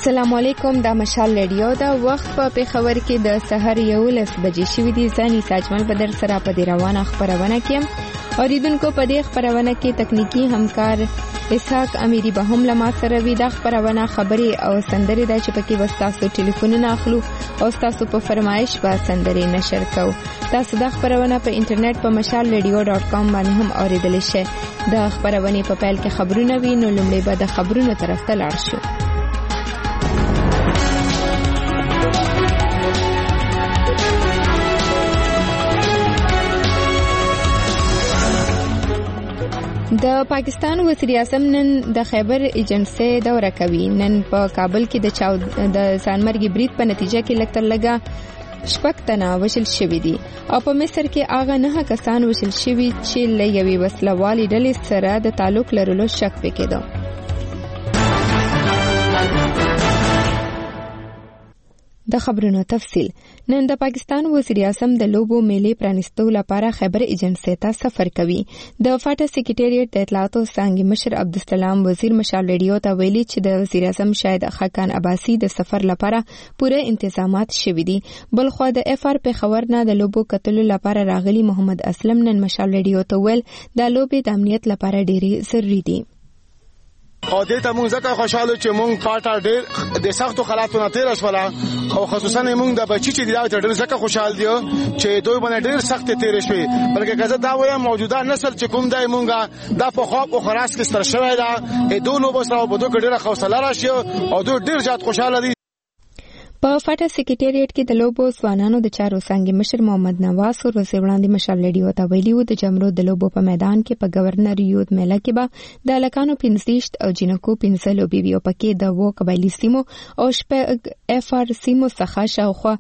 السلام علیکم. دا مشال رادیو دا وخت په پیښور کې د سحر 11 بجې شوې دي. ځاني ساجمل بدر سره په دې روانه خبرونه کې اوریدونکو په دې خبرونه کې تکنیکی همکار اسحاق امیری به هم لمات سره وي. دا خبرونه خبري او سندري د چې پکې وستاسو ټلیفونونه اخلو او تاسو په فرمایش به سندري نشر کوو. تاسو دا خبرونه په انټرنیټ په mashalradio.com باندې هم اوریدلی شئ. دا خبرونه په پیل کې خبرونه وي، نو لومړی به د خبرونو طرف ته لاړ شو. د پاکستان وزیر اعظم نن د خیبر ایجنسی دوره کوي. نن په کابل کې د ځانمرګي برید په نتیجه کې لکتر شپږ تنه وژل شوي دي او په مصر کې هغه 9 کسان وژل شوي چې له یوې وسلوالې ډلې سره د تعلق لرلو شک پکې ده. د خبرونو تفصیل. نن د پاکستان وزیر اعظم د لوبو میلې پرانستو لپاره خیبر ایجنسی ته سفر کوي. د فاټا سکریټریټ د اطلاعاتو څنګه مشر عبدالسلام وزیر مشال رادیو ته ویلي چې د وزیر اعظم شاهد خاکان عباسی د سفر لپاره پوره انتظامات شوي دي. بلخو د اف آر پیښور نه د لوبو کتلو لپاره راغلي محمد اسلم نن مشال رادیو ته ویل د لوبې د امنیت لپاره ډېری ضروري دي. او دې ته موږ ځکه خوشاله چې موږ پاټا ډېر د سختو حالاتو نه تیر شول او خصوصا موږ د بچی چې دا ډېر ځکه خوشاله دي چې دوی باندې ډېر سخت تیر شوي. بلکې کزه دا وایم موجوده نسل چې کوم دی موږ دا په خواب او خراس کې ستر شوی دا دوه لوبو سره په دوه ډېر حوصله راشي او دوی ډېر زیات خوشاله دي. په فاټا سکریټریټ کې د لوبو ځوانانو د چارو څنګه مشر محمد نواز ور وړاندې مشال رادیو ته ویلي و د جمرو د لوبو په میدان کې په گورنر یوت میله کې به د لکانو 15 او جنکو 15 لوبي وي او پکې د وو قبایلی سیمو او شپږ اف آر سیمو څخه شاوخوا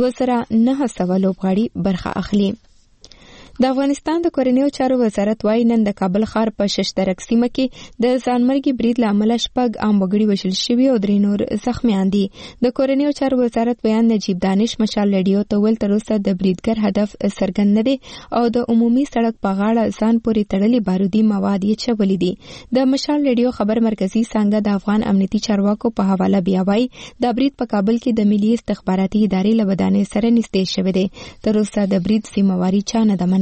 2900 لوبغاړي برخه اخلي. د افغانستان د کورنیو چارو وزارت وايي نن د کابل ښار په ششترک سیمه کې د ځانمرګي برید لامل شپږ عام وګړي وژل شوي او 3 نور زخمیان دي. د کورنیو چارو وزارت بیان نجیب دانش مشال رادیو ته ویل تر اوسه د بریدګر هدف څرګند نه دی او د عمومي سړک په غاړه ځان پورې تړلي بارودي مواد یې چولې دي. د مشال رادیو خبر مرکزی څنګه د افغان امنیتي چارواکو په حواله بیا وايي د برید په کابل کې د ملي استخباراتي ادارې له ودانې سره نږدې شوی دی. تر اوسه د برید سیمواري چا نه ده منلې.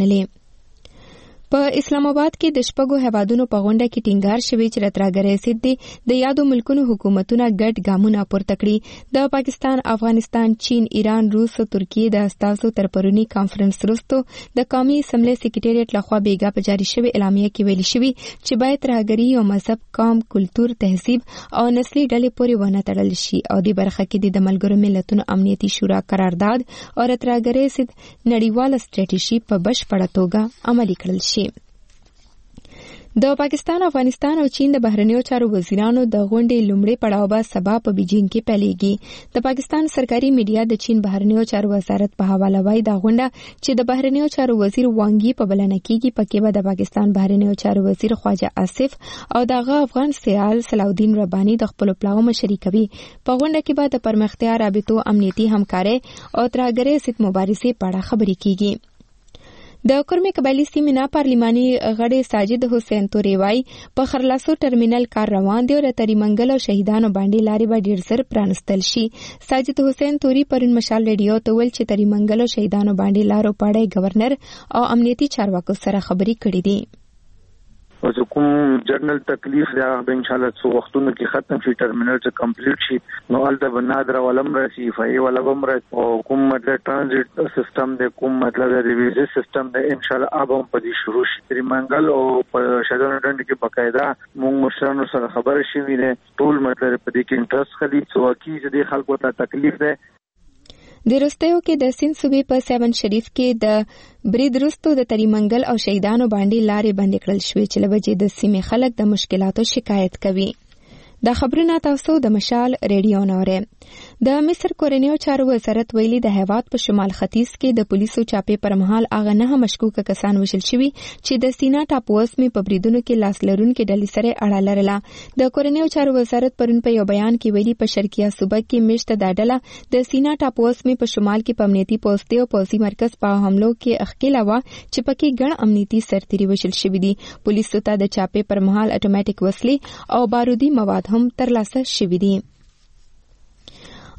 په اسلام آباد کې د شپږو هیوادونو په غونډه کې ټینګار شوی چې راتراګرې سید دي د یادو ملکونو حکومتونه ګډ ګامونه پورته کړي. د پاکستان، افغانستان، چین، ایران، روس او ترکیه د استازو تر پرونی کانفرنس وروسته د قومي اسمبلی سکریټریټ لخوا بیګا په جاری شوی اعلامیه کې ویل شوی چې باید ترهګري او مذهب، قوم، کلتور، تهذیب او نسلي ډلې پورې ونه تړل شي او د برخه کې د ملګرو ملتونو امنیتي شورا قرارداد او راتراګرې سید نړیواله سټریټیژي په بشپړه توګه عملي کړل شي. د پاکستان، افغانستان او چین د بهرنیو چارو وزیرانو د غونډې لومړی پړاو به سبا په بیجینګ کې پیلېږي. د پاکستان سرکاري میډیا د چین بهرنیو چارو وزارت په حواله وایي دا غونډه چې د بهرنیو چارو وزیر وانګي په بلنه کېږي پکې به د پاکستان بهرنیو چارو وزیر خواجه آصف او دغه افغان سیال صلاح الدین رباني د خپل پلاو مشري کوي. په غونډه کې به د پرمختیا، رابطو، امنیتي همکارۍ او ترهګرۍ ضد مبارزې په اړه خبرې کېږي. د کورمې قبایلی سیمې نه پارلماني غړی ساجد حسین توري وايي په خرلاسو ټرمینل کار روان دی او تری منګل او شهیدانو باندې لارې به ډیر زر پرانستل شي. ساجد حسین توري پرون مشال رادیو ته ویل چې تری منګل او شهیدانو باندې لارو پاړې گورنر او امنیتي چارواکو سره خبرې کړې دي. او کوم جنرال تکلیف دا ان شاء الله څو وختونو کې ختم شي، ټرمینل چې کمپلیټ شي نو الته بنادر ولم راشي فای ولا بمر او کوم مطلب ترانزیت سیستم د کوم مطلب د ریویزي سیستم د ان شاء الله ابم په دې شروع شي. تری منګل او په شادو ډند کې بقاعده مونږ مشرانو سره خبره شوې ده. ټول مطلب په دې کې انټرست خلی څو کې چې خلکو ته تکلیف ده. د رستیو کې د سین صوبې په 7 شریف کې د برید وروسته د تری منګل او شهیدانو باندې لارې بندې کړل شوې چې لوجې د سیمې خلک د مشکلاتو شکایت کوي. د خبرونه تاسو د مشال رادیو نوره. د مصر کورنیو چارو وزارت ویلي د هیواد په شمال ختیځ کې د پولیسو چاپې پر مهال هغه 9 مشکوک کسان وژل شوي چې د سینا ټاپوس می په بریدونو کې لاس لرونکو ډلې سره اړه لرله. د کورنیو چارو وزارت پرون په یو بیان کې ویلي په شرقیه صوبه کې مشته د ډله د سینا ټاپوس می په شمال کې په امنیتي پوسټ او پولیسي مرکز په حملو کې اخکیلا و چې پکې ګڼ امنیتي سرتیري وژل شوي دي. پولیسو ته د چاپې پر مهال اتوماتیک وسلې او بارودي مواد هم ترلاسه شوي دي.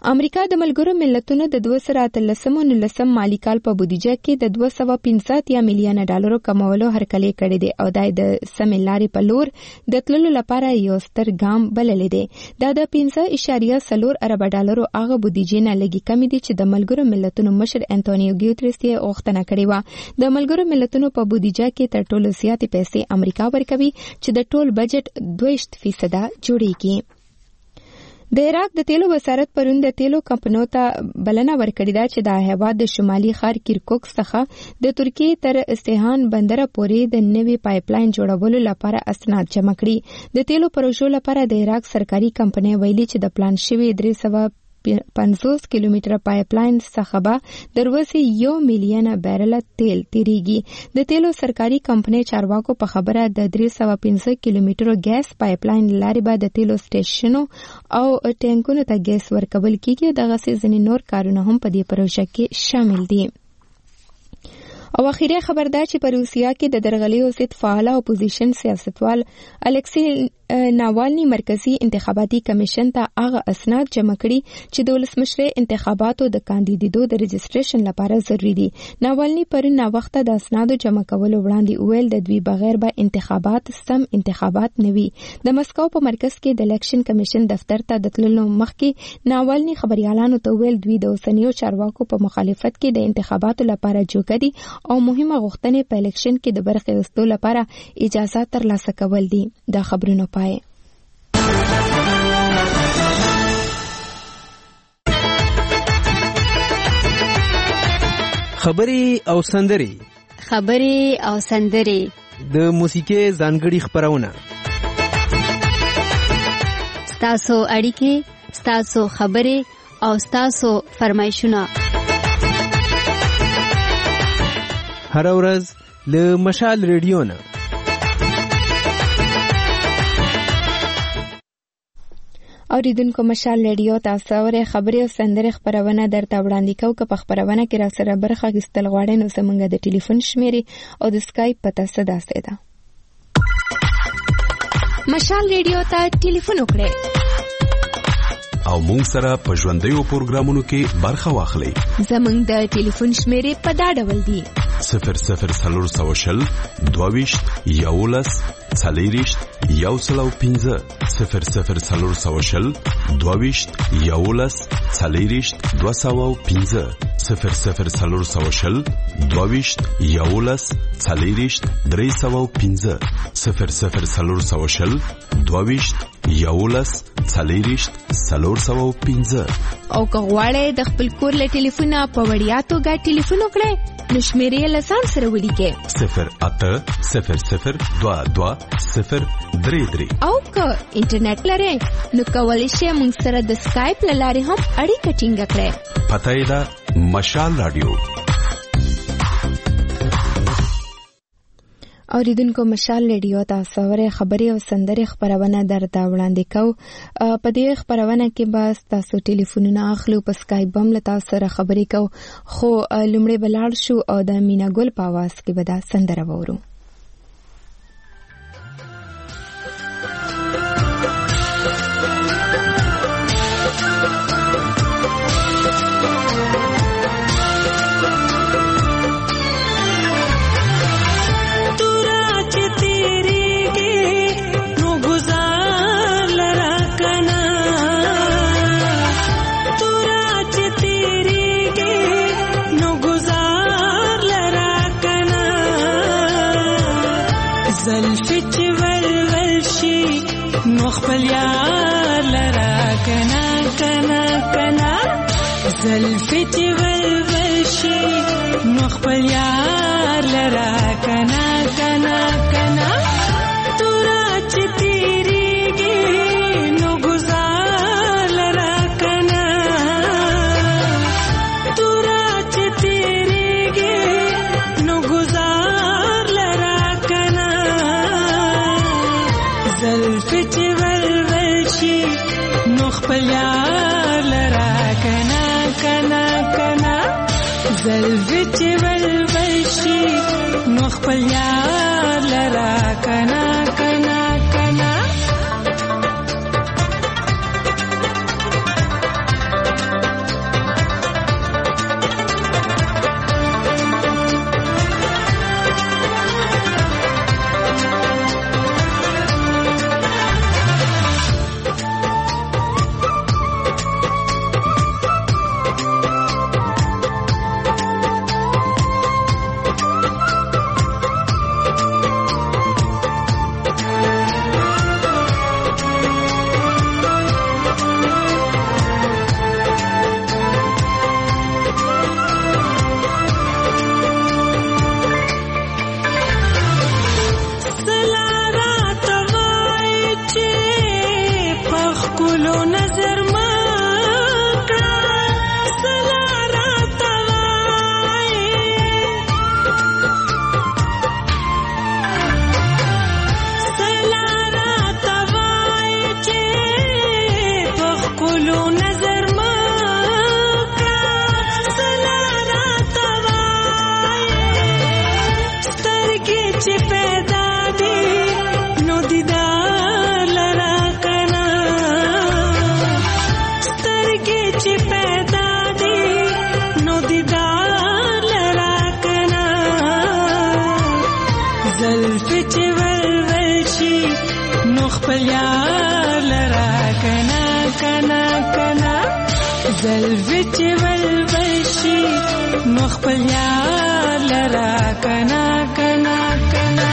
امریکا د ملګرو ملتونو د 2013 مالي کال په بودیجه کې د 250 میلیونه ډالرو کمولو هرکلی کړی دی او د سمې لارې په لور د تللو لپاره یو ستر ګام بللی دی. دا د 5.4 ارب ډالرو هغه بودیجې نه لږ کم دي چې د ملګرو ملتونو مشر انټونیو ګیوتریس یې غوښتنه کړې و. د ملګرو ملتونو په بودیجه کې تر ټولو زیاتې پیسې امریکا ورکوي چې د ټول بجټ 2% جوړیږي. د عراق د تیلو وزارت پرون د تیلو کمپنیو ته بلنه ورکړې ده چې د هیواد د شمالي ښار کرکوک څخه د ترکیې تر اصفهان بندر پورې د نوي پایپلاین جوړولو لپاره اسناد جمع کړي. د تیلو پروژو لپاره د عراق سرکاري کمپنۍ ویلي چې د پلان شوی 350 کیلومتره پایپلاین څخه به د ورځې 1 میلیون بیرل تیل تیریږي. د تیلو سرکاري کمپنۍ چارواکو په خبره د 350 کیلومترو ګیس پایپلاین لارې به د تیلو سټیشنو او ټینکونو ته ګیس ورکول کیږي. دغه ځینې نور کارونه هم په دې پروژه کې شامل دي. او اخیری خبر ده چې په روسیا کې د درغلیو ضد فعال اپوزیشن سیاستوال الکسی ناوالني مرکزی انتخاباتي کمیشن ته هغه اسناد جمع کړي چې د ولسمشر انتخاباتو د کاندیدیدو د رجسټریشن لپاره ضروری دي. ناوالني پرون نا وخت د اسنادو جمع کولو وړاندې ویل د دوی بغیر به انتخابات سم انتخابات نه وي. د مسکو په مرکز کې د الیکشن کمیشن دفتر ته د تللو مخکې ناوالني خبريالانو ته ویل دوی د اوسنیو چارواکو په مخالفت کې د انتخاباتو لپاره جوګه دي او مهمه غوښتنې په الیکشن کې د برخې اخیستلو لپاره اجازه ترلاسه کول دي. دا خبرونه پای خبري او سندري د موسیقي ځانګړي خبرونه ستاسو اړیکې ستاسو خبري او ستاسو فرمایشونه هر ورځ له مشال ریډیو نه. اوریدونکو مشال ریډیو تاسو اورئ خبري او سندري خبرونه درته وړاندې کوو. که په خبرونه کې را سره برخه اخیستل غواړئ نو زموږ د ټلیفون شمیرې او د سکایپ پته څه ده. مشال ریډیو ته ټلیفون وکړئ او مونږ سره په ژوندیو پروګرامونو کې برخه واخلئ. زموږ د ټلیفون شمیرې په دا ډول دي: 00 22 11 40 105 00 22 11 40 205 00 22 11 40 305 00 22 11 40 305. او که غواړئ د خپل کور له ټلیفونه په وړیا توګه ټلیفون وکړئ نو شمیرې له ځان سره ولیکئ 0800 22 033. او که انټرنیټ لرئ نو کولی شئ موږ سره د سکایپ له لارې هم اړیکه ټینګه کړئ. پته یې ده مشال رادیو. اوریدونکو مشال ریډیو تاسو اورئ خبري او سندري خبرونه درته وړاندې کوو. په دې خبرونه کې به تاسو ټلیفونونه اخلو، په سکایپ هم له تاسو سره خبرې کوو. خو لومړی به لاړ شو او د مینا ګل په اواز کې به دا سندره وورو. خپل یار لرا کنا کنا کنا زلفی چې ولول شي نو خپل یار لرا کنا کنا کنا تورا چې تیریږي نو گزار لرا کنا تورا چې تیریږي نو گزار لرا کنا زلفی چې خپل یار لرا کنا کنا کنا زلفی چې ولول شي نو خپل یار لرا کنا کنا کنا خپل یار لرا کنا کنا کنا زلفې چې ولوشي نو خپل یار لرا کنا کنا کنا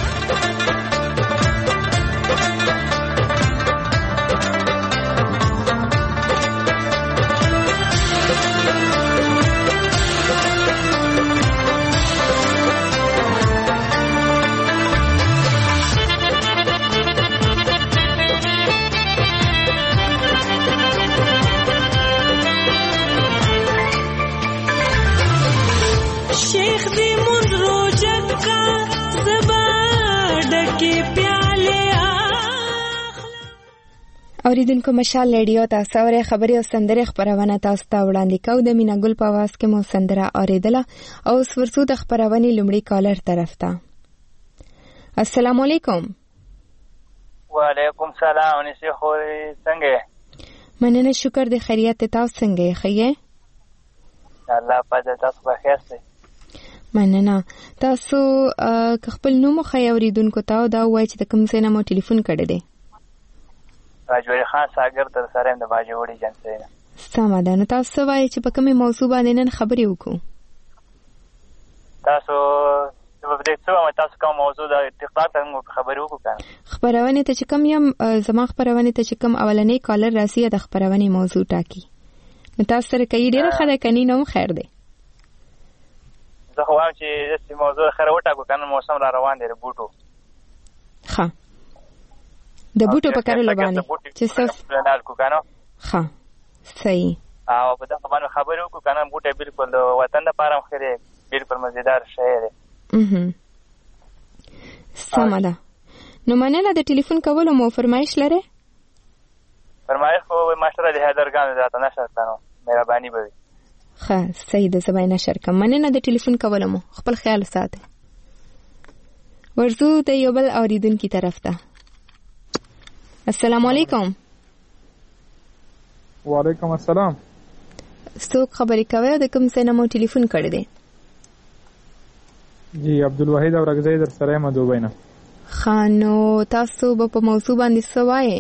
شیخ دی مونږ روجت کا زبا ډکه پیاله اوریدونکو مشال ریډیو تاسو اورئ خبري او سندره خبرونه تاسو ته وړاندې کوو د مینا ګل په आवाज کې مو سندره اوریدله او ورسو د خبرونه لومړی کالر طرف ته السلام علیکم وعلیکم سلام انسی خو څنګه مننه شکر د خیریت تاسو څنګه خیه الله پدې تاسو په خیر سي مننه تاسو خپل نوم خو اوریدونکو ته دا وایي چې د کوم ځای نه مو ټلیفون کړی دی راجوړي خان ساګر در سره د باجوړي جنسه سم ده نو تاسو وایي چې په کومه موضوع باندې نن خبرې وکړو تاسو په دې څه وایي تاسو کوم موضوع د اتفاق ته خبرې وکړو خبرونه ته چې کوم یم زما خبرونه ته چې کوم اولنې کالر راسي د خبرونه موضوع ټاکي نو تاسو سره کوي ډیره خله کني نو خیر دی زه خو وایم چې د موضوع خره وټاکو کنه موسم را روان دی بوټو ښه د بوټو په کارولو باندې چې څه پلانال کو کنه ښه صحیح او په دغه باندې خبرې وکړو کنه بوټه بالکل د وطن لپاره خیره بالکل مزیدار شی دی سم ده نو مننه د ټلیفون کولو مو فرمایش لره فرمایش خو ماشره د هدرګان ذات نشر کنه مهرباني به ښه صحیح د سبا نشر کوم مننه د ټلیفون کولو مو خپل خیال ساته ورزو د یو بل اوریدونکو طرف ته السلام علیکم وعلیکم السلام څوک خبرې کوي د کوم ځای نه مو ټلیفون کړی دی جی عبدالوحید اورګزی در سره ما دوبینه خانو تاسو په موضوع باندې څه وایي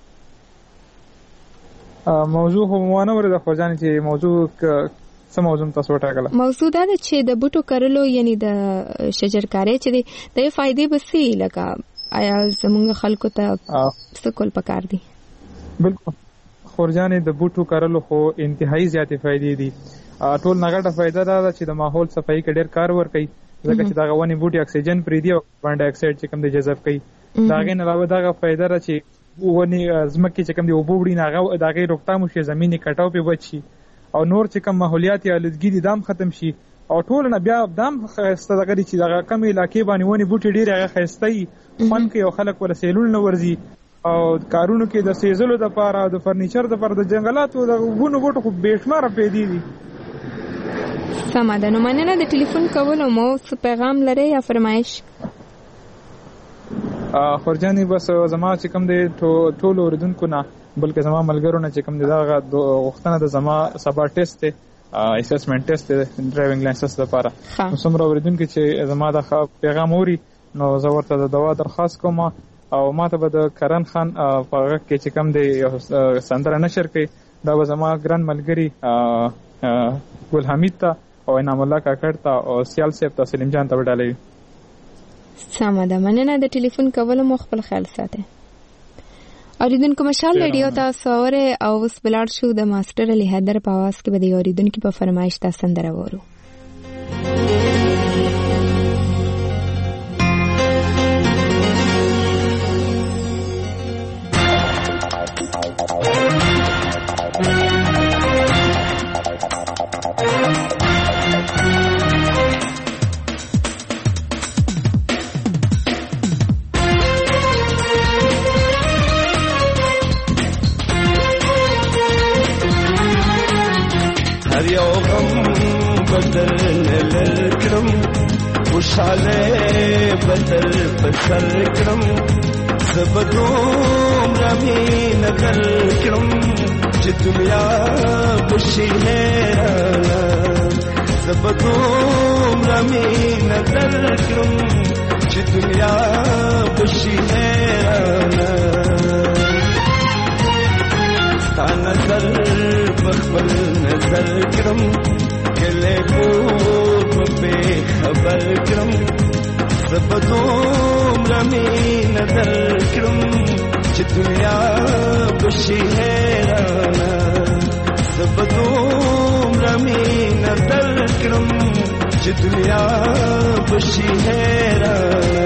موضوع خو مونه ورته خو ځان چې موضوع څه موضوع تاسو ټاکله موضوع دا چې د بوټو کرلو یعنی د شجرکاري چې د فائدې بسې لکه آیا زمونږ خلکو ته څه کول پکار دي بالکل خورجانې د بوټو کرلو خو انتهایی زیاتې فائدې دي ټول نغټه فائدہ دا چې د ماحول صفائی کې ډېر کار ور کوي ځکه چې دا غوونی بوټي اکسیجن پرې دی او کاربن ډای اکساید چې کوم د جذب کوي دا غي نه علاوه دا فائدہ را چې ونی زمکه چې کوم دی وبوړي نه دا غي روکتام شي زميني کټاو په بچي او نور چې کوم ماحولیاتي آلودګي دي دام ختم شي او ټول نه بیا دام خسته دغه چې دا کم علاقې باندې ونی بوټي ډېر هغه خستای فن کې او خلک ور سیلون نه ورزي او کارونو کې د سیزلو د لپاره د فرنیچر د لپاره د جنگلاتو د ونو بوټو خو بېشمار پیدا دي سمه ده نو مننه د ټلیفون کولو مو څه پیغام لري یا فرمایش خورجاني بس زما چې کوم دی ټول اوریدونکو نه بلکې زما ملګرو نه چې کوم دی دا غوښتنه د زما سبا ټیسټ دی اسسمنت ټیسټ دی ډرایوینګ لایسنس لپاره نو څومره اوریدونکو چې زما د پیغام اوري نو زه ورته د دوا درخواست کوم او ماته به د کرن خان په هغه کې چې کوم دی سندره نشر کوي دا به زما ګران ملګري ګل حمید ته او انعام الله کاکړ ته او سیال صاحب ته سلیم جان ته وډالوي سمه ده مننه د ټلیفون کولو مو خپل خیال ساته اوریدونکو مشال ریډیو تاسو اوره او اوس بلار شو د ماستر علي حیدر په आवाज کې به د اوریدونکو په فرمایش تاسو سندره وورو خوشاله بدل پسر کرم زبدوم رمی نکل کرم چې دنیا خوشی هرانا زبدوم رمی نکل کرم چې دنیا خوشی هرانا سر بخبل نظر کرم کله پور په خبر کرم سبدوم رمی نظر کرم چې دنیا بشي هرانا سبدوم رمی نظر کرم چې دنیا بشي هرانا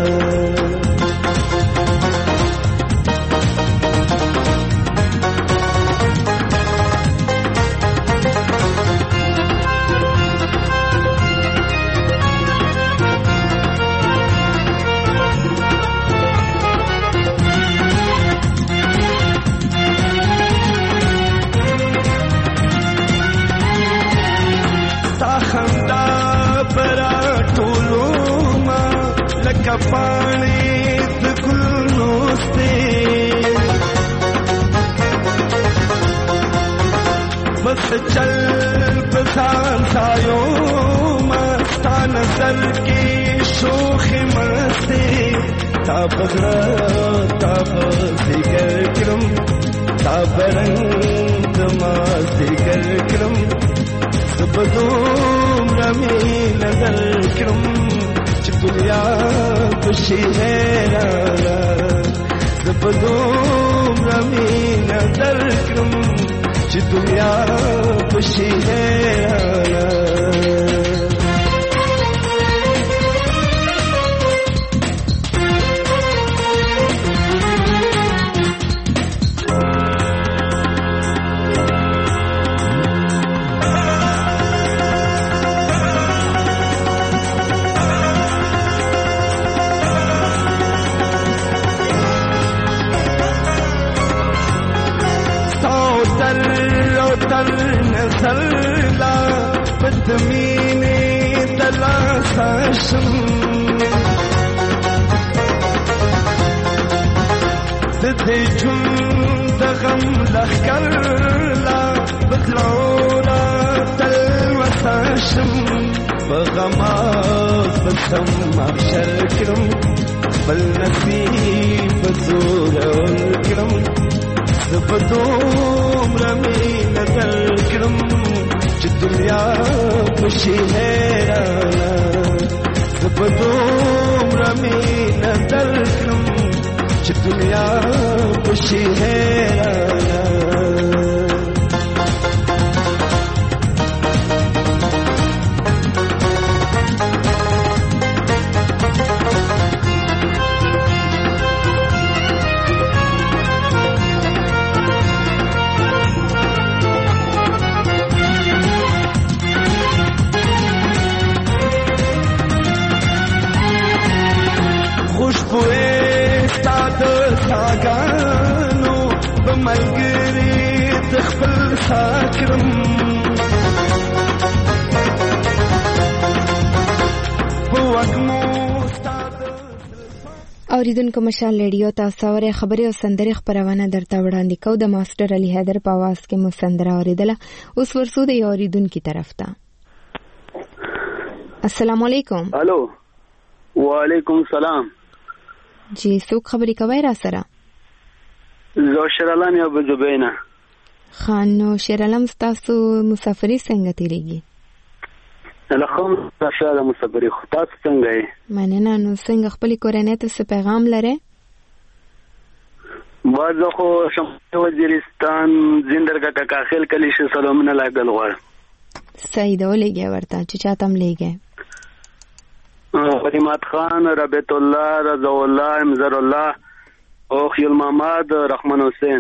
पानी गुलनो से बस चल बसान सायो मस्तान सर की शोख मस्ती ताबगरा ताब दिगर क्रम ताबरंग दिगर क्रम सबदोम रमी नजर क्रम दुनिया खुशी है राना ज़बदोम रमी नजर क्रम दुनिया खुशी है राना نزلا بدميني تلاساشم ددي جند غم لخكرلا بطلعورا تلوساشم بغماز بسمع شركرم بالنسيب زورة والكرم زبدوم رمی نظر کرم چې دنیا خوشی هرانا زبدوم رمی نظر کرم چې دنیا خوشی هرانا ساګانو بملګری تخبل ساکرم اوریدونکو مشال ریډیو تاسو اورئ خبري او سندري خبرونه درته وړاندې کوو د ماستر علي حیدر په आवाज کې مو سندره اوریدله اوس ورسو د اوریدونکو طرف ته السلام علیکم الو وعلیکم السلام جی څوک خبرې کوي را سره زه شیرعالم یا بزبینا خان نو شیرعالم تاسو مسافری څنګه تیریږي الحمد لله مسافری خو تاسو څنګه یې مننه نو څنګه خپل کورنۍ ته څه پیغام لرئ زه خو شمال وزیرستان زندرګه کاکاخیل کلی شه سلامونه لاګل غواړم صحیح ده ولېږه ورته چې چاته هم لېږه فاطمه خان ربیت الله رضا الله امزر الله او خیل محمد رحمان حسین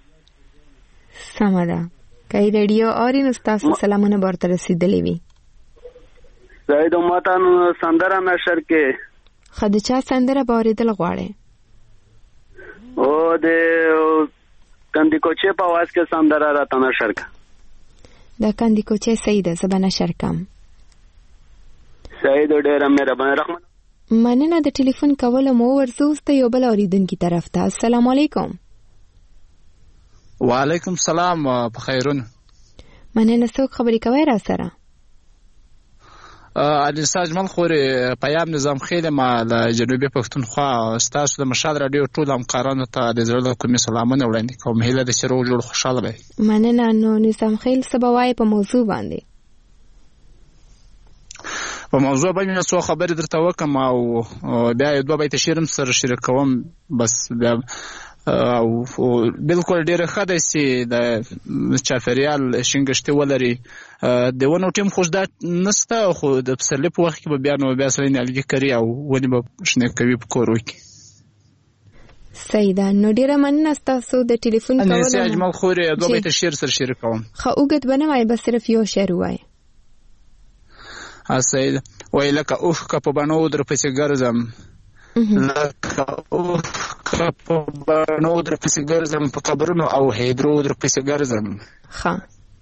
سمدا کای ریډیو اورین تاسو سلامونه ورته رسیدلې وي زید ماتان سندره نشر کې خدچا سندره باریدل غواړي او د کندی کوچه په आवाज کې سندره راته نشر کا دا کندی کوچه سیده زبانه شرکم سید ډیر مهربان رحمان مننه د ټلیفون کول مو ورزوسته یو بل اوریدونکو طرف ته السلام علیکم وعلیکم السلام په خیرون مننه څوک خبرې کوي را سره انیسا اجمل خوري پیام نظام خیلی ما د جنوبي پښتونخوا ستاسو د مشال رادیو ټول همکارانو ته د زړه له کومې سلامونه وړاندې کوم. هیله ده چې روغ جوړ خوشحاله وي. مننه. نو نظام خیل څه به وایې په موضوع باندې؟ په موضوع باندې څو خبرې درته وکم او بیا یو دوه بیت شعر سره شریکوم بس بیا او بالکل ډیره ښه ده چې د چاپیریال شینګښتې ولري. د ونو ټیم خو دا نسته خو د پسرلي په وخت کې به بیا نو بیا سړی نیالګي کري او ونې به شنې کوي په کورو کې. صحیح ده. نو ډیره مننه ستاسو د ټلیفون کولو. انیسا اجمل خوري دوه بیت شعر سره شریکوم. ښه اوږد به نه وایي بس صرف یو شعر ووایه. سید وای لکه اوښکه په بڼو درپسې ګرځم لکه اوښکه په بڼو درپسې ګرځم په قبرونو او حیدرو درپسې ګرځم. ښه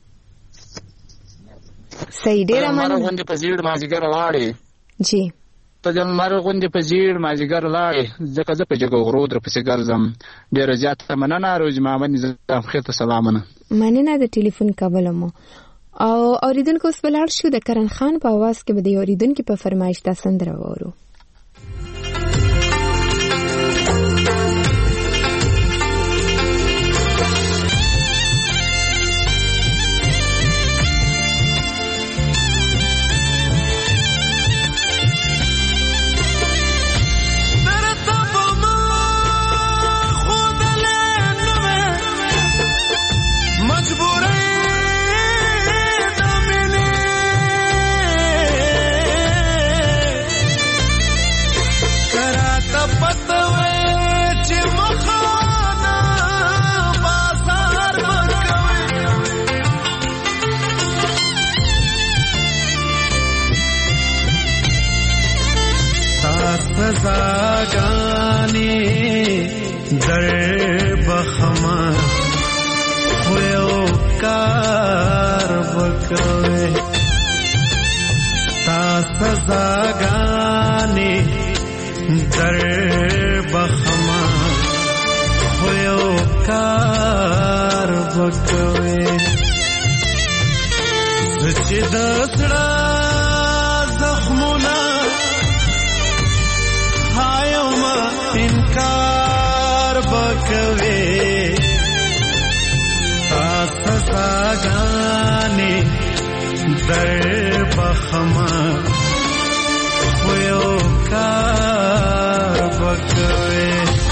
صحیح. ډېره مننه. لمر غوندې په زیړ مازدیګر لاړې جی ته د لمر غوندې په زیړ مازدیګر لاړې ځکه زه په جګو غرو درپسې ګرځم. ډېره زیاته مننه. روز محمد نظام خیر ته سلامونه. مننه د ټلیفون کولو مو. او اوریدونکو اوس ولاړ شو د کرن خان په आवाज کې به د اوریدونکو په فرمایش دا سندره وورو. سزاګانې در بخما خو یو کار وکوي تا سزاګانې در بخما خو یو کار وکوي چې د زړه زخمونه انکار بکوي تا سزاګانې در بخما خو یو کار بکوي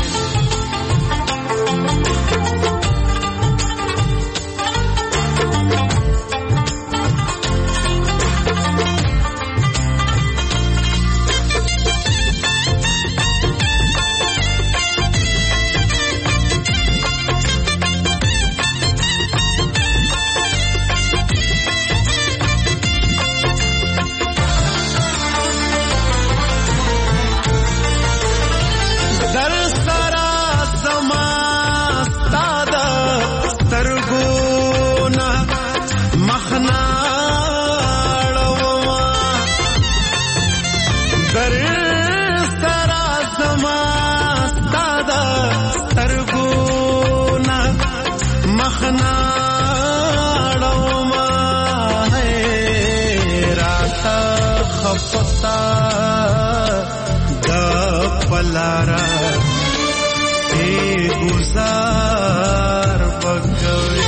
پلارا ای گزار بکوي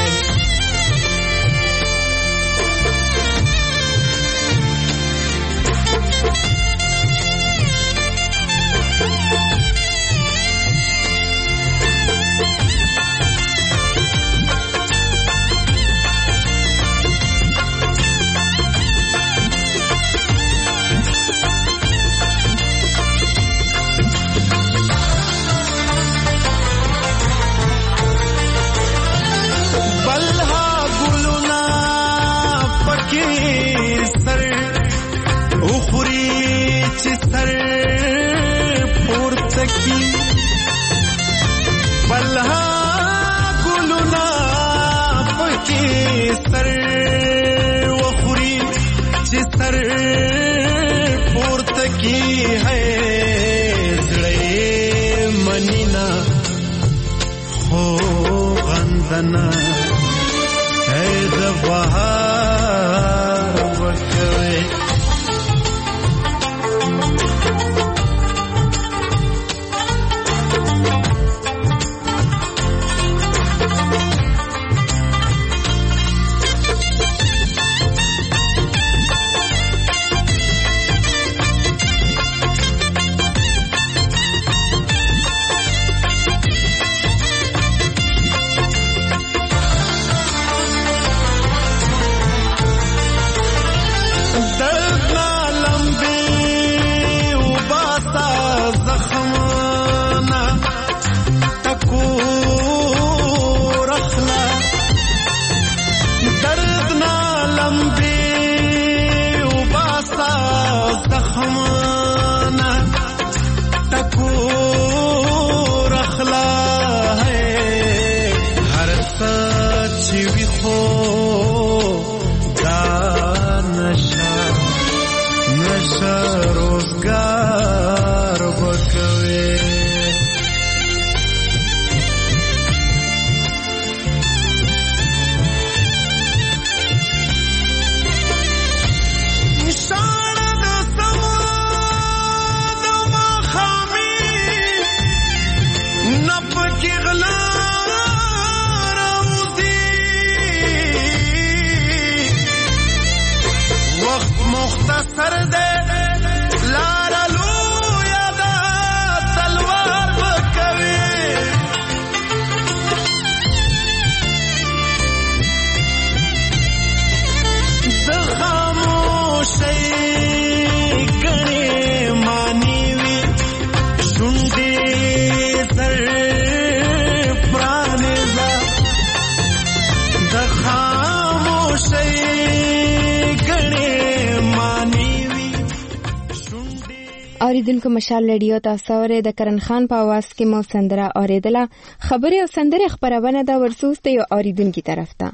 اوریدونکو مشال رادیو تاسو ورې د کرن خان په आवाज کې مو سندره اوریدله. خبري او سندره خبرونه دا ورسوس ته یو اوریدونکو طرف ته.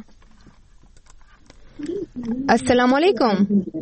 السلام علیکم.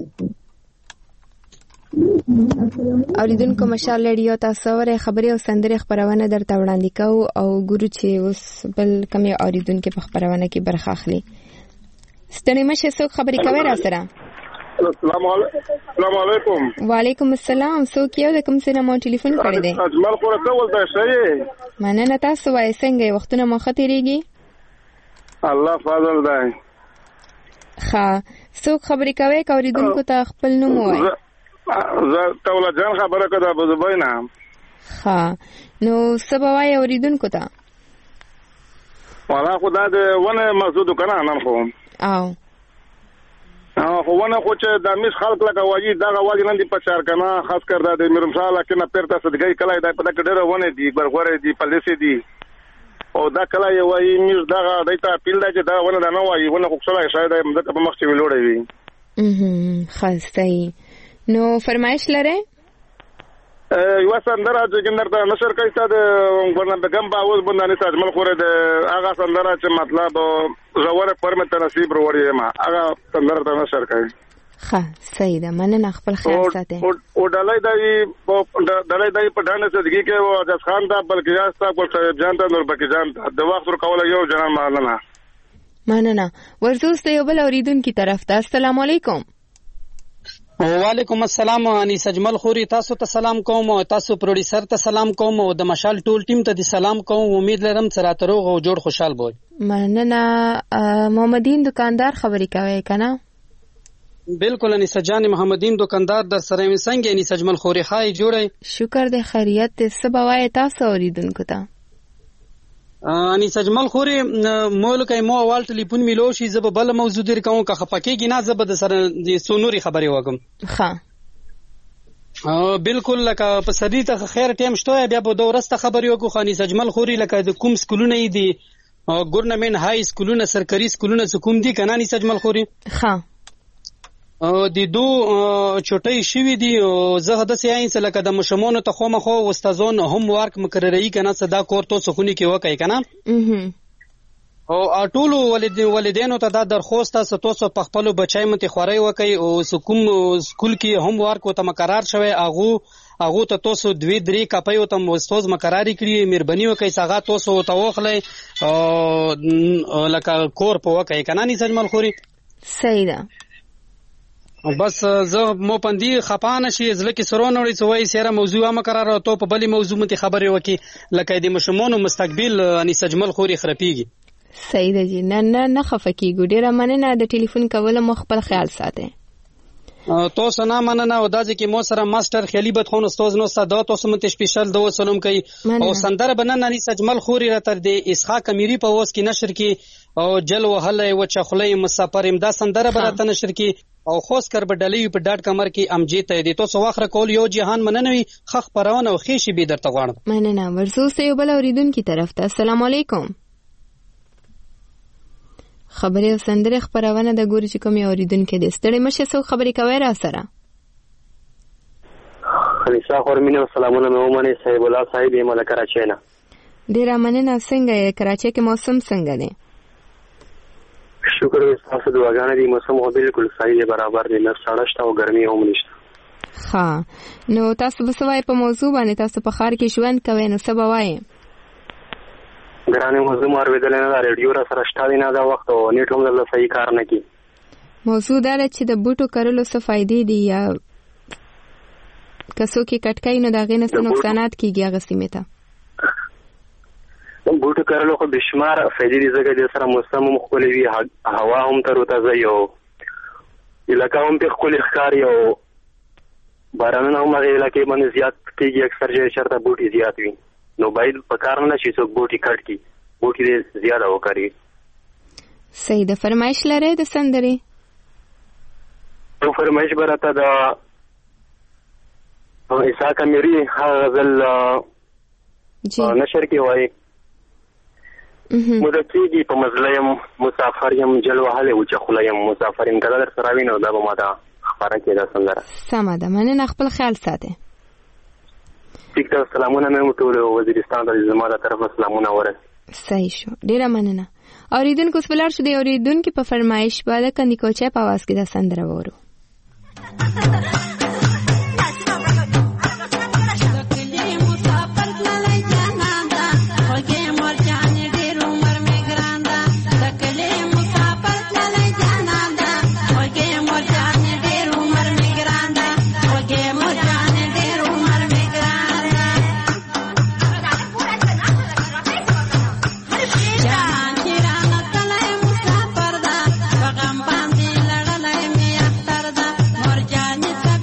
اوریدونکو مشال رادیو تاسو ورې خبري او سندره خبرونه درته وړاندې کوو او ګورو چې اوس بل کوم اوریدونکو په خبرونه کې برخه اخلي. ستنې مشه څوک خبري کوي را سره؟ السلام علیکم. وعلیکم السلام. څوک یو د کوم سره مو ټلیفون کړی دی؟ اجمل خو راته ولدا شي. مننه. تاسو وای څنګه وختونه مو ختیریږي؟ الله فضل دی. ښه څوک خبرې کوي کوریدونکو ته خپل نوم وای؟ زه تولا جان خبره کوم ابو زبینا. ښه نو سبا وای اوریدونکو ته؟ والا خدا دې ونه مسعود کنه نن خو. او خو ونه خو چې د میس خلک لکه وایي دا غواړي نن دی په چار کنه خاص کر د میرمشاله کنه پرته صدګي کله دا په دغه ډېر ونه دی برغوره دی پالیسي دی او دا کله یو وایي میس دا دایته پیل دا چې دا ونه دا نه وایي ونه خو څه شاید مده په مخ کې ویلوړې وي. خاصه نو فرمایش لره یو سندره چې ګندرته نشر کوي ستاسو ګورنمنت بګم باوز باندې ستاسو مل خوره د هغه سندره چې مطلب زوره پرمت نصیب وروړي ما هغه سندره ته نشر کوي. ښه صحیح ده. مننه. خپل خیال ساتئ. او ډلای دای په ډانه صدګي کې او د خان دا بلکې یاستا په صاحب جان ته نور بکې جان د وخت ور کوله یو جنان مالنه. مننه. ورزوس ته یو بل اوریدونکو طرف ته. السلام علیکم. وعلیکم السلام. انیس اجمل خوري تاسو ته سلام کوم او تاسو پروډوسر ته سلام کوم او د مشال ټول ټیم ته سلام کوم. امید لرم چې تروغ او جوړ خوشحال بوي. مننه. محمدین دکاندار خبرې کوي کنه؟ بالکل انیس جان محمدین دکاندار در سره می څنګه انیس اجمل خوري خای جوړي؟ شکر دې خیریت سبا وای تاسو اوریدونکو ته. انیس اجمل خوري مولکه مو اول ټلیفون میلو شي زب بل موضوع در کوم که خپکیږي نه زب د سره د سونوري خبرې وکم. ها بالکل لکه په سړی ته خیر ټیم شته بیا به دورسته خبرې وکړو. انیس اجمل خوري لکه د کوم سکولونه دي ګورنمنت های سکولونه سرکاري سکولونه کوم دي کنه انیس اجمل خوري؟ ها د دو چټي شوی دي او زه د ساينس لکه د مشمونو ته خو مخو استادون هم ورک مقرري کنه صدا کور تو سخونی کې وکای کنه او ټول والدینو ته دا درخواست است تاسو په خپل بچای مت خوري وکای او کوم سکول کې هم ورک ته مقرر شوی اغه ته تاسو 2-3 کپایو ته استاد مقرری کړی. مهرباني وکای څنګه تاسو توخلې او لکه کور په وکای کنه ني سجمل خوري. صحیح ده. بس زه مو پندی خپانه شي زله کې سرونه وړي څوي سره موضوع مقرره تو په بلی موضوع متي خبرې وکي لکه د مشمونو مستقبل اني سجمل خوري خرپيږي. صحیح ده جی. نه خفکیږو. ډیره مننه د ټلیفون کول. مو خپل خیال ساتئ. تاسو نه مننه او دا چې مو سره ماستر خیلی بدخون استاد نو صدا تاسو مت سپیشل دو سلام کوي او سندره بنن اني سجمل خوري را تر د اسحاق امیری په وس کې نشر کې او جل وهله و چخلې مسافر امدا سندره برته نشر کې او خوش کر بدلی په ډاټ کمر کې امجی ته دي. تاسو واخره کول یو جهان مننوي خخ پروان او خېشي به درته غواړم. مننه. ورسو سه بل اوریدونکو طرف ته السلام علیکم. خبرې او سندره خبرونه د ګوري چې کوم اوریدونکو دې ستړي مشه سو خبرې کوي را سره. خلیصا خورمینه سلامونه مې ومنه صاحب الله صاحب یې مل کراچۍ نه. ډیر مننه. څنګه کراچۍ کې موسم څنګه دی؟ شکر تاسو دعاګانې دي. موسم هو بالکل صحیح برابر دی. نه سړشت او ګرمي هم نشته. ها نو تاسو به سوای په موضوع باندې تاسو په خار کې ژوند کوئ نو څه به وایي؟ ګرانه موضوع مار ودل نه ریډیو را سره شته نه دا وخت او نیټ هم له صحیح کار نه کی. موضوع دا چې د بوټو کرلو څه فائدې دي یا کسو کې کټکای نه دا غینه څه نقصانات کیږي هغه سیمه ته. بوټو کرلو خو بشمار فائدې دي ځکه د سره موسم مختلف وي هوا هم تر وته یو علاقه هم په خپل ښکار یو باران هم هغه علاقې باندې زیات کیږي اکثر ځای شرطه بوټي زیات وي نو باید په کار نه شي څوک بوټي کټ کی بوټي دې زیاده وکړي. صحیح ده. فرمایش لري د سندري؟ نو فرمایش براته دا اسحاق امیری هغه غزل نشر کې وایي مدکیږي په مزلیم مسافر یم جلوهله او چخلیم مسافر یم کله در سره وینو دا به ما دا خبره کې دا سندره. سمه ده. مننه. خپل خیال ساتئ. ټیک ده. سلامونه مې ټول وزیرستان ته زموږه طرفه سلامونه ورس. صحیح شو. ډیره مننه. اوریدونکو سپلار شو دی اوریدونکو په فرمایش باندې کندي کوچه په आवाज کې دا سندره وورو. Morjani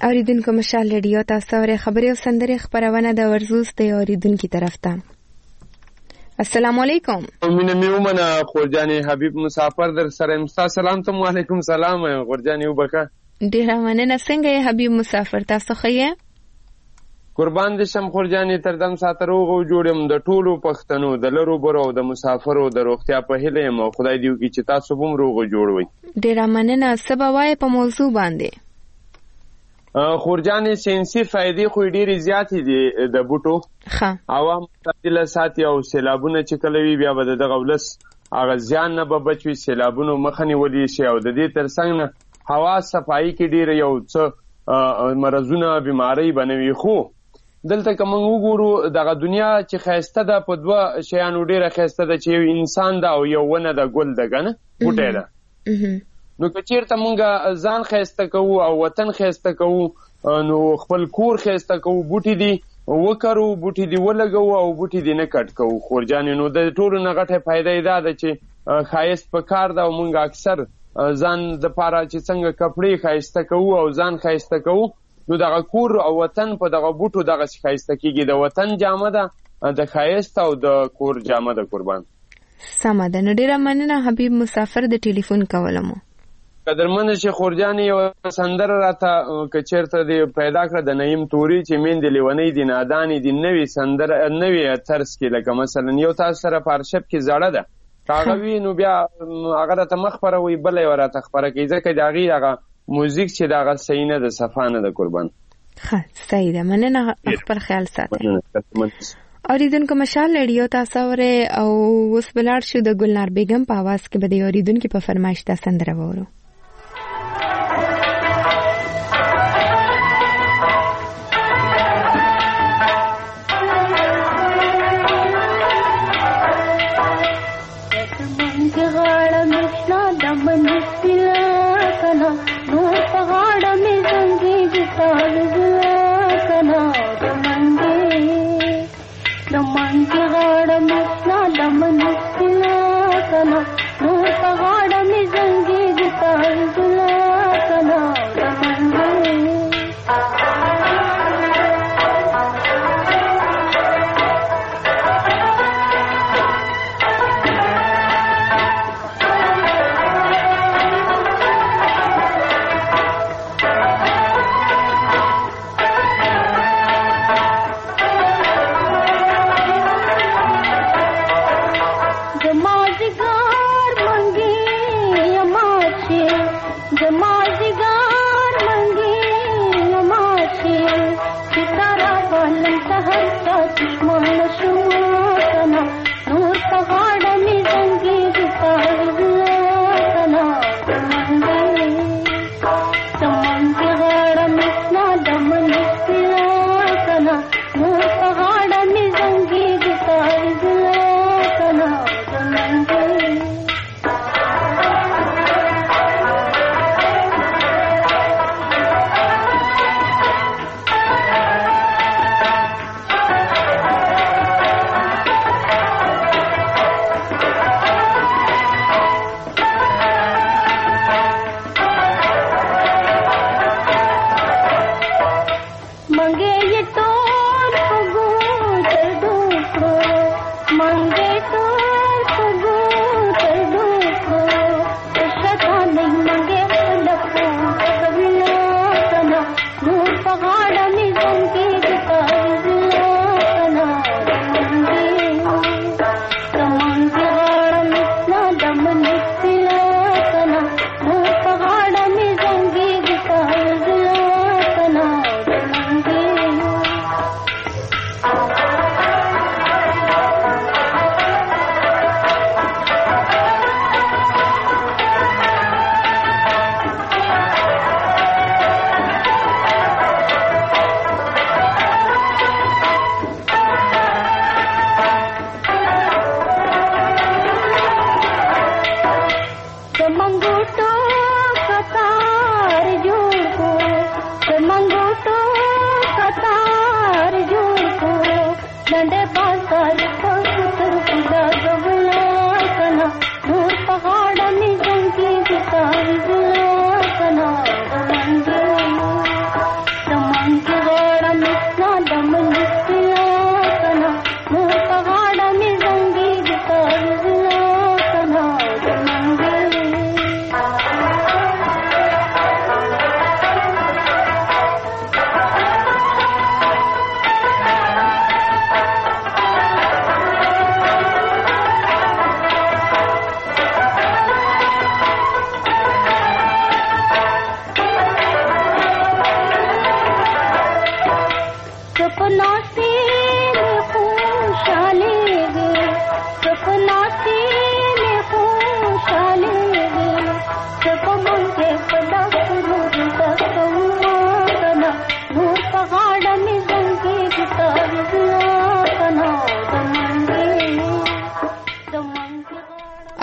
اوریدونکو مشال ریډیو تاسو اورئ خبري او سندري خبرونه د ورزوس د اوریدونکو طرف ته. السلام علیکم. مینه میومنه خورجانی حبیب مسافر در سره امستا سلام ته. وعلیکم سلام خورجانی وبکه. ډیره مننه. څنګه حبیب مسافر تاسو ښه؟ قربان دې شم خورجانی تر دم ساته روغ او جوړم د ټولو پښتنو د لرو برو د مسافرو د روغتیا په هیله یم. خدای دې وکړي چې تاسو هم روغ او جوړ وئ. ډیره مننه. څه به وایې په موضوع باندې؟ خورجانی سینسي فائدې خو ډېرې زیاتې دي د بوټو. عوام معتدله ساتي او سیلابونه چې کله وي بیا به دغه ولس هغه زیان نه به بچ وي، سیلابونو مخه نیولی شي. او د دې تر څنګ نه هوا صفایي کې ډېره یو څه مرضونه بیمارۍ به نه وي. خو دلته که موږ وګورو دغه دنیا چې ښایسته ده په دوه شیانو ډېره ښایسته ده، چې یو انسان ده او یو ونه ده، ګل ده که نه بوټی ده. نو که چیرته مونږ ځان ښایسته کوو او وطن ښایسته کوو نو خپل کور ښایسته کوو، بوټي دي وکرو، بوټي دي ولګوو او بوټي دي نه کټ کوو. خورجانې نو د ټولو نه غټه فایده یې دا ده چې ښایست په کار ده او مونږ اکثر ځان دپاره چې څنګه کپړې ښایسته کوو او ځان ښایسته کوو، نو دغه کور او وطن په دغه بوټو دغسې ښایسته کېږي. د وطن جامه ده د ښایست او د کور جامه ده. قربان سمه ده. نو ډېره مننه حبیب مسافر د ټلیفون کولمو. قدرمنه چې خورجانې یو سندره راته که چېرته دې پیدا کړه د نعیم توري چې میندې لیونۍ دي نادانې دي، نوې سندره نوې طرز کې، لکه مثلا یو تاسو سره پارشپ کې زړه ده که هغه وي نو بیا هغه راته مه خپروئ، بله یوه راته خپره کوي، ځکه د هغې هغه موزیک چې د هغه صحیح نه ده، صفا نه ده. قربان صحیح ده. مننه. خپل خیال ساتئ. اوریدونکو مشال ریډیو تاسو اورئ او اوس بلاړ شو د ګلنار بیگم په आवाज کې به د اوریدونکو په فرمایش دا سندره وورو.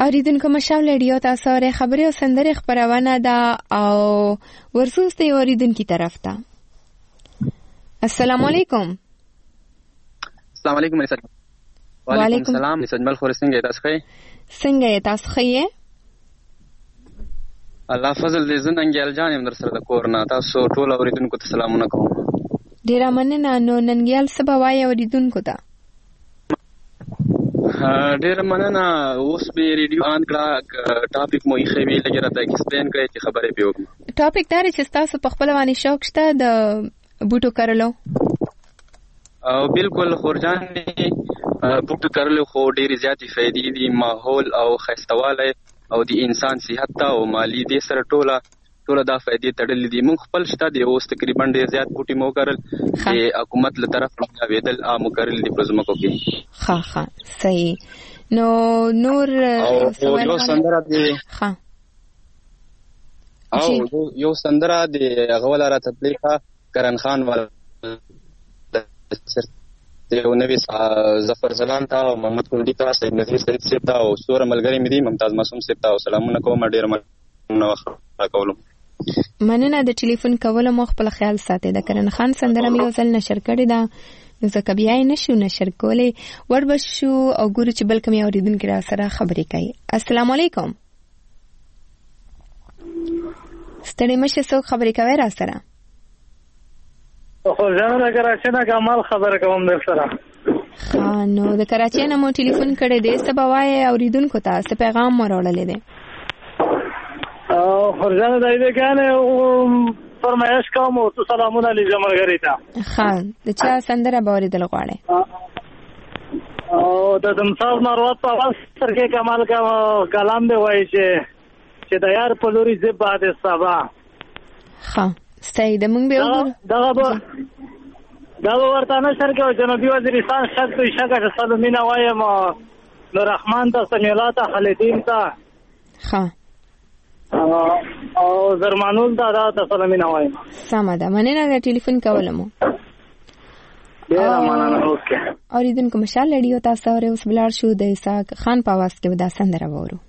اوریدونکو مشال رادیو تاسو ری خبري او سندري خبرونه ده او ورسوسته اوریدونکو طرف ته. السلام علیکم. السلام علیکم. وعلیکم السلام. سجمل خور څنګه تاسو ښه؟ څنګه تاسو ښه؟ الله فضل دې زنګیال جان هم در سره د کورنا تاسو ټول اوریدونکو ته سلامونه کوم. ډیر مننه. نو ننګیال سبا وای اوریدونکو ته ډیر مننه. اوس به ریډیو آن کړه ټاپک مو یې خوي لګی راته ایکسپلین کړئ چې خبرې پیو. ټاپک دا چې تاسو په خپل باندې شوق شته د بوټو کرلو؟ او بالکل خورجان بوټو کرلو خو ډېرې زیاتې فائدې دي، ماحول او خستواله او د انسان صحت ته او مالی دې سره ټوله دا فائدې تړلې دي. موږ خپل شته دی اوس تقریبا ډېر زیات بوټي مو کرل چې حکومت له طرف نه ویدل عام کرل دي په زمکو کې. ها صحیح. نو نور یو سندره دی او یو سندره دی غولا را تپلیکا کرن خان والا یو نوی ظفر زلان تا او محمد کلدی تا سید نذیر سید سید تا او سور ملګری مې دي ممتاز معصوم سید تا او سلامونه کوم. ډیر مننه وخت کوم. مننه د ټلیفون کولو مخ په خیال ساتي. د کرن خان سندره مې وزل نشر کړی دا نو زکه بیا نشو نشر کولې ور بشو او ګورو چې بلکې مې اوریدونکو را سره خبرې کوي. السلام علیکم. ستړي مشه څوک خبرې کوي را سره؟ خو ځان د کراچۍ نه کمال خبر کوم در سره. نو د کراچۍ نه مو ټلیفون کړی دی سبا وای اوریدونکو ته څه پیغام وروړلې دی؟ خو ځان د دې کنه فرمایش کوم او سلامونه علی جمعګری ته. د چا سندره باورې دل غواړي؟ او د دمساز مروت په واس سره کمال کا کلام دی وای چې د یار په لوري زب باندې سبا. صحیح ده. مونږ به دا ورته نشر کې جنوبي وزیرستان شک شکه سلمینا وایم نور رحمان ته سمیلات خالدین ته او زرمانول ته سلمینا وایم. سمه ده. مننه د ټلیفون کولمو. ډیر مننه. اوکې اوریدونکو مشال رادیو تاسو اوره اوس بلار شو د اسحاق خان په आवाज کې ودا سندره وورو.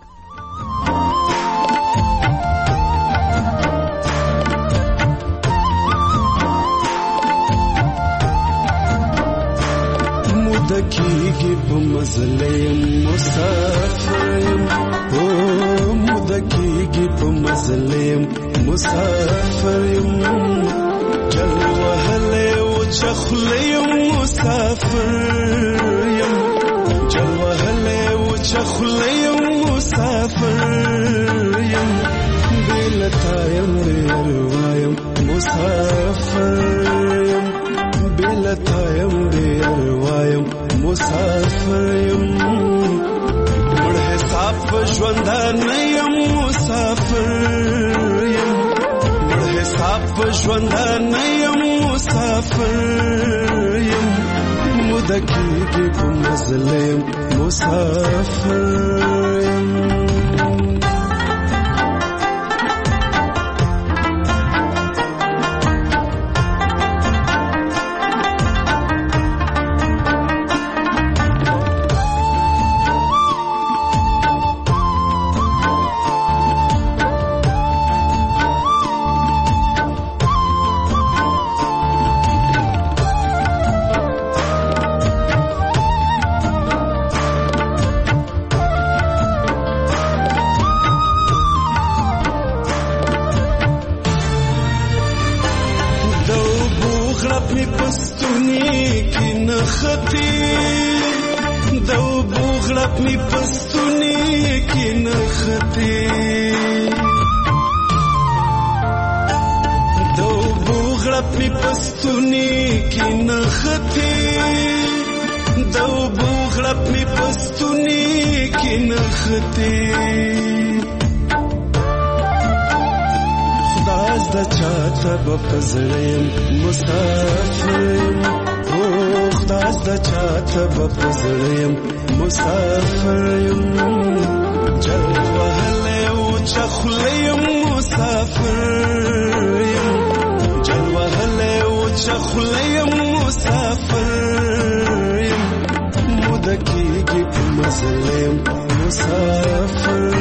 مدکیږي په مزلیم مسافریم او مدکیږي په مزلیم مسافریم جل وهله او چخلیم مسافریم جل وهله او چخلیم مسافریم بلتایم روایم مسافریم بلتایم روایم مسافریم مړ حساب ژوندانیم مسافریم مړ حساب ژوندانیم مسافریم مدکیږي په مزلیم مسافریم. مسافر یم مدکیږي په مسلم مسافر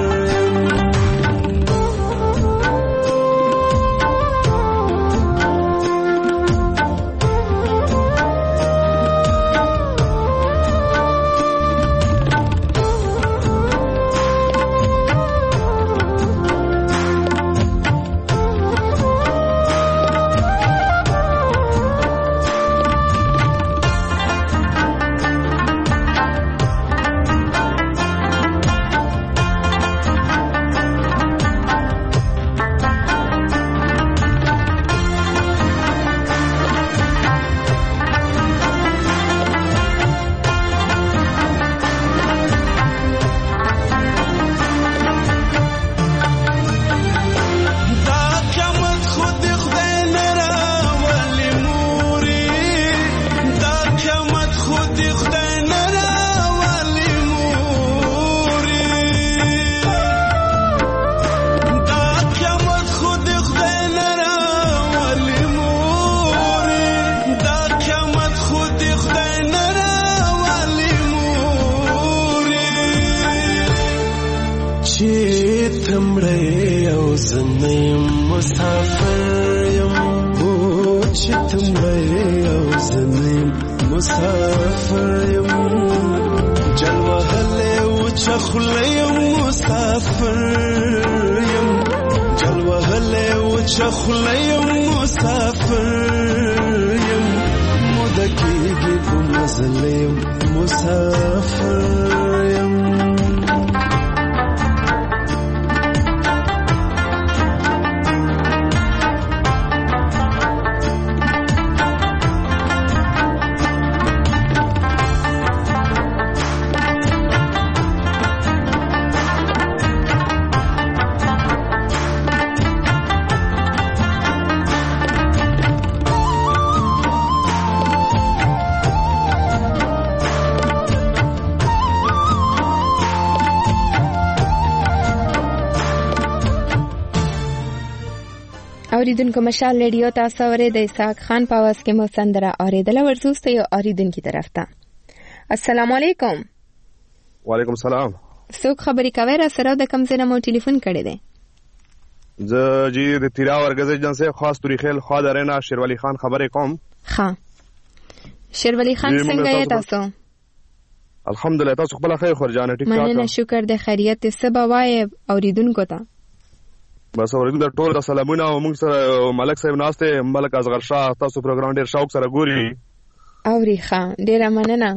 اوریدونکو مشال ریډیو تاسو اورئ د اسحاق خان په आवाज کې مو سندره اوریدله ورزوسته یو اوریدونکو طرف ته. السلام علیکم. وعلیکم السلام. څوک خبرې کوي را سره د کم ځای نه مو ټلیفون کړی دی؟ زه جی د تیرا ورګزې جنسه خاص توریخل خادرینا شیرولی خان خبرې کوم. ها شیرولی خان څنګه یې تاسو؟ الحمدلله تاسو خپل خیر خورجانه ټیک ټاک. مننه شکر د خیریت سبا وای اوریدونکو ته. بس اوریدونکو ټول د سلامونه او موږ سره ملک صاحب ناشته ملک اصغر شاه تاسو پروګرام ډیر شوق سره ګوري. اوري خان ډیر مننه.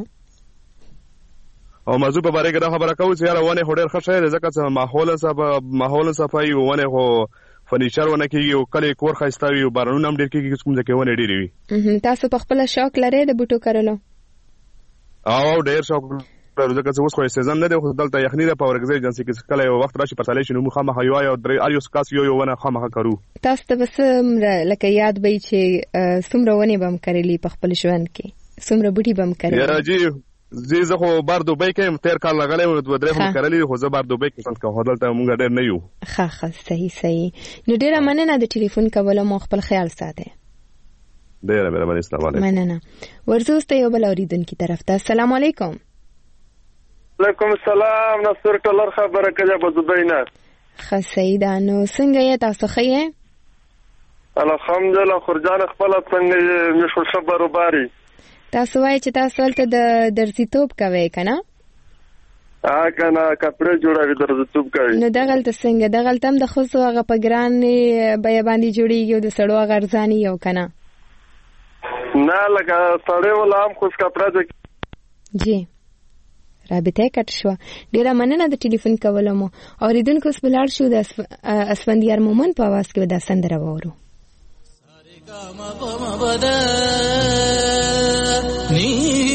او موضوع په باره کې دا خبره کوو چې یاره ونه هډر خشه ځکه چې ماحول صفایي ونه خو فرنیچر ونه کیږي او کله کور خاستاوي او بارانونه هم ډیر کیږي کوم ځکه ونه ډیری وي. تاسو په خپل شوق لرئ د بوټو کرلو؟ او ډیر شوق ځکه چې اوس خو سیزن نه دی خو دلته یخني ده په ورګزې جنسي کې کله یو وخت راشي پرتلې شنو مخه هیوا او درې اریوس کاس یو ونه خامخه کرو. تاسو ته بس لکه یاد به چې څومره ونه بم کړلی په خپل ژوند کې څومره بوټي بم کړلی؟ یا جی زه خو بار دوبۍ کې تیر کال لګلې و درې هم کړلې خو زه بار دوبۍ کې څنګه هودل ته مونږ ډېر نه یو. ښه صحیح نو ډېر مننه د ټلیفون کولو مو خپل خیال ساته. ډېر مهرباني. السلام علیکم. مننه. ورزوسته یو بل اوریدونکو طرف ته. السلام علیکم. وعلیکم السلام. نصر ټلر خبره کوي په زبینه. ښه سیدا نو څنګه یې تاسو ښه؟ الحمدلله خورجان خپل څنګه مشو خبرو باري. تاسو وایي چې تاسو ولته د درسیتوب کوي کنه؟ کنه کپڑے جوړوي درسیتوب کوي. نو دغلته څنګه دغلته هم د خصو هغه په ګران بیا باندې جوړیږي او د سړو هغه ارزاني یو کنه؟ نه لکه سړی ولا هم خوش کپڑے جی رابطه کټ شو. ډیره مننه د ټلیفون کولو مو. اوریدونکو اوس بلار شو د اسفندیار مومن په आवाज کې د سندره وورو. ni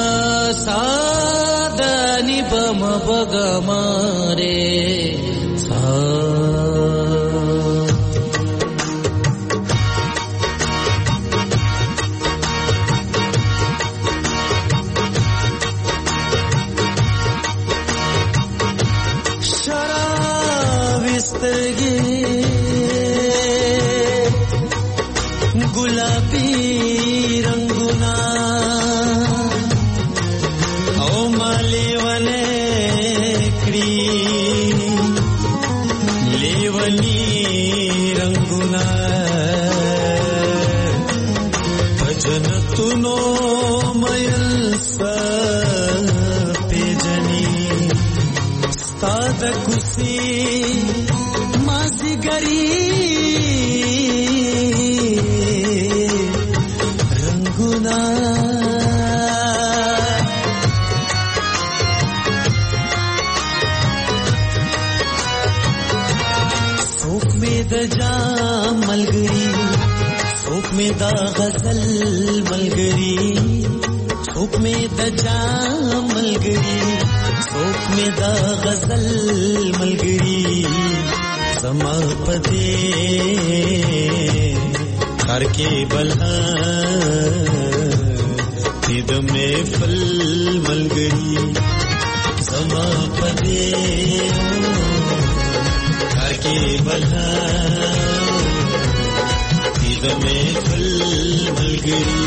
pasada ni bama bagamare sa sharabistargi gulabi بني رنگونه جنتونو مېل سپېجني ستاد کوسي مازیګری رنگونه څوک مې د جام ملګری څوک مې د غزل ملګری څوک مې د جام ملګری څوک مې د غزل ملګری زما پدې هر کې بلا دې د محفل ملګری زما پدې هر کې بلا د محفل ملګری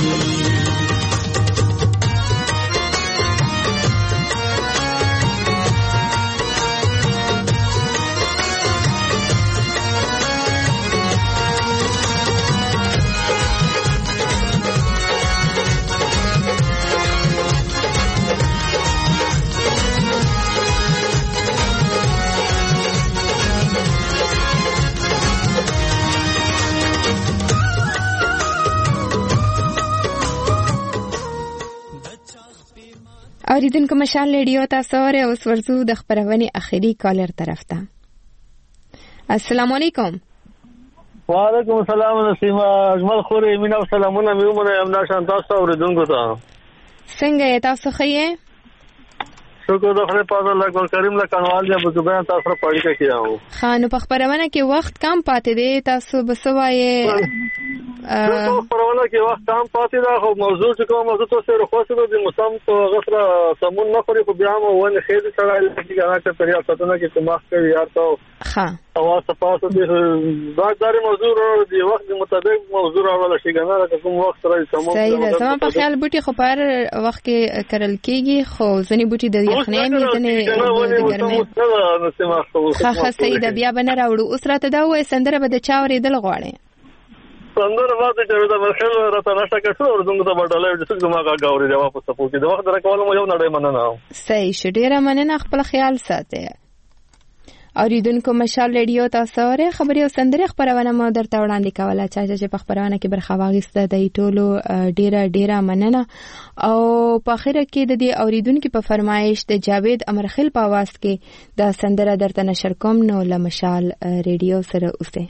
اوریدونکو مشال ریډیو تاسو اورئ. اوس ورځو د خبرونې اخیری کالر طرف ته. السلام علیکم. وعلیکم السلام نسیمه اجمل خوري مینا سلامونه میومنه امنا شان تاسو اوریدونکو ته څنګه تاسو ښه شکر د خدای په الله کریم له کنوال دی په بیان تاسو سره پاړی کې کیاو خانو په خبرونه کې وخت کم پاتې دی تاسو بسوایې خبرونه کې وخت کم پاتې دا خو موضوع چې کوم موضوع تاسو سره خاصه د موسم په غفره سمون نه خوري خو بیا مو ونه خېد سره لکه هغه په ریاست نه کې کومه کوي یار ته ها اواز تاسو دې دا موضوع دی وخت مطابق موضوع راول شي کنه کوم وخت سره سمون صحیح ده سم په خیال بوټي خو پر وخت کې کرل کېږي خو ځنی بوټي د یخنۍ مې ځنی د ګرمۍ ښه صحیح ده بیا به نه راوړو. اوس راته دا وایي سندره به د چا اورېدل غواړې؟ سندره واده چې دا مرخل راته نشته کړو ورته د بډالې د څه ما غاوري دی واپس په کې د وخت درکولم یو نړۍ مننه. صحیح ډیره مننه خپل خیال ساتئ. اوریدونکو مشال ریډیو تاسو اورئ خبري او سندره خبرونه مو درته وړاندې کوله چې په خبرونه کې برخه واغسته د ټولو ډیره مننه. او په اخر کې د دې اوریدونکو په فرمایش د جاوید امرخیل په आवाज کې د سندره درته نشر کوم نو لمشال ریډیو سره اوسه.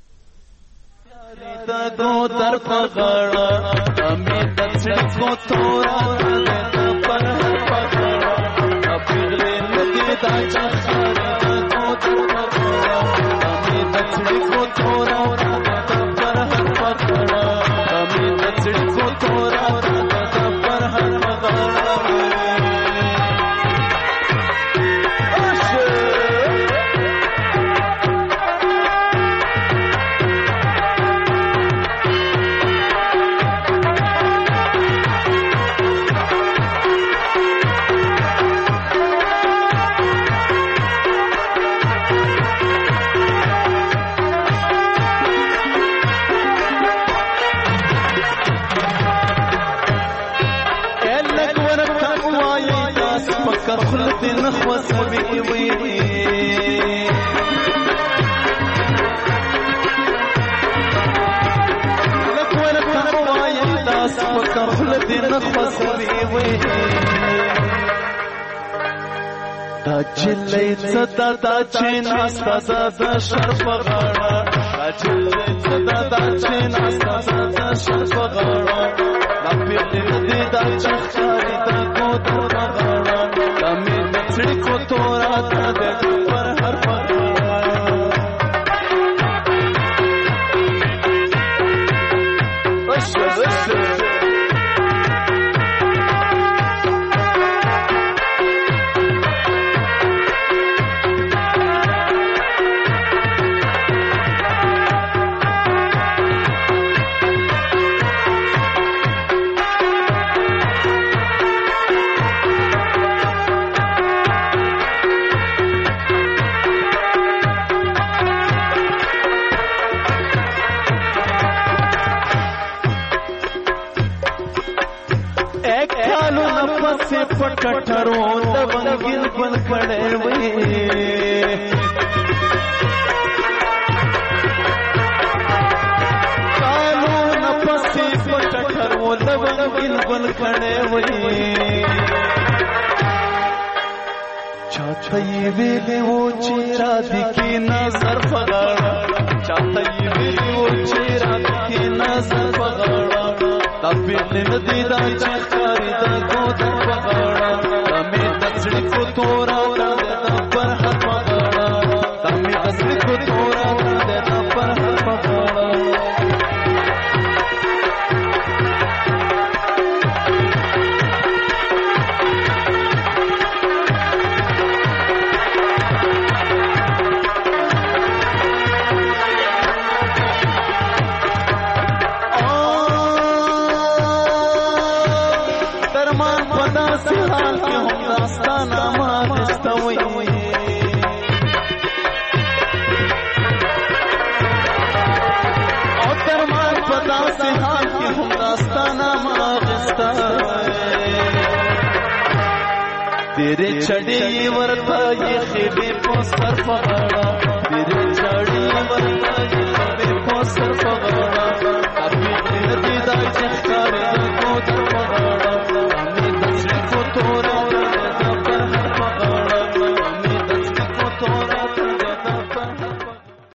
دو طرف غړا امې د څړکو تورا د پر پکړا اپیغلې ندی دا چا دو طرف غړا امې د څړکو تورا د پر پکړا امې د څړکو تورا د پر پکړا خلت نخوة سبيوي لك ولا تقوى يداس فكر خلت نخوة سبيوي دا چلي صدا دا چنا صدا دا شرف غاړه دا چلي صدا دا چنا صدا دا شرف غاړه لا پیغله دې دا چخاري دا کو تو غاړه کمه نڅړي کو تورا دا د پر هر پګړه ټټرو د بنګین بن کړه وې چالو نفسي په ټټرو د بنګین بن کړه وې چاته یې ویلې و چې را دي کې نظر پغاړه چاته یې ویلې و چې را دي کې نظر پغاړه دا پیټل ندی دا چې ښکاري دا ګوت پغاړه دا مې د زړه کو تورا دا پر حق پغاړه دا مې د زړه کو تورا دا پر حق پغاړه तेरे चढ़े वर्ता ये खेबे को सर पहाड़ा तेरे